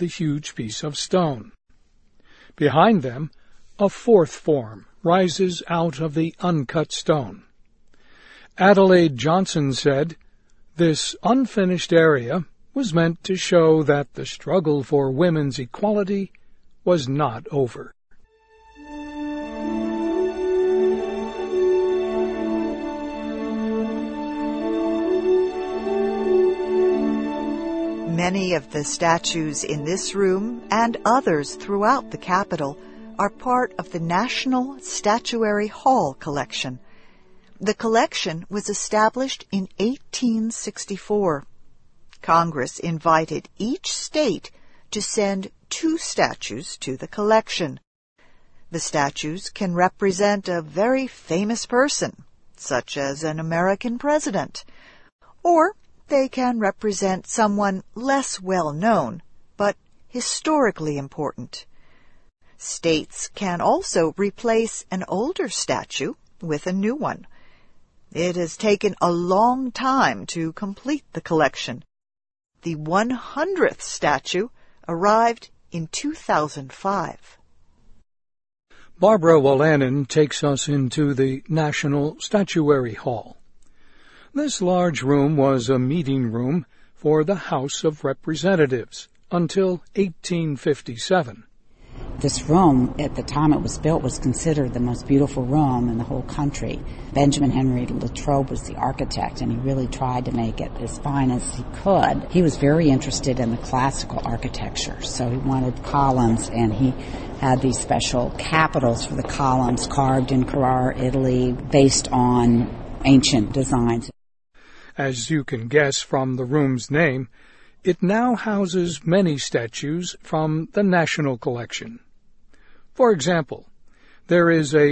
the huge piece of stone. Behind them, a fourth form rises out of the uncut stone. Adelaide Johnson said, "This unfinished area was meant to show that the struggle for women's equality was not over." Many of the statues in this room and others throughout the Capitol are part of the National Statuary Hall collection. The collection was established in 1864. Congress invited each state to send 2 statues to the collection. The statues can represent a very famous person, such as an American president, or they can represent someone less well known, but historically important. States can also replace an older statue with a new one. It has taken a long time to complete the collection. The 100th statue arrived in 2005. Barbara Wolanin takes us into the National Statuary Hall. This large room was a meeting room for the House of Representatives until 1857. This room, at the time it was built, was considered the most beautiful room in the whole country. Benjamin Henry Latrobe was the architect, and he really tried to make it as fine as he could. He was very interested in the classical architecture, so he wanted columns, and he had these special capitals for the columns carved in Carrara, Italy, based on ancient designs. As you can guess from the room's name, it now houses many statues from the National Collection. For example, there is a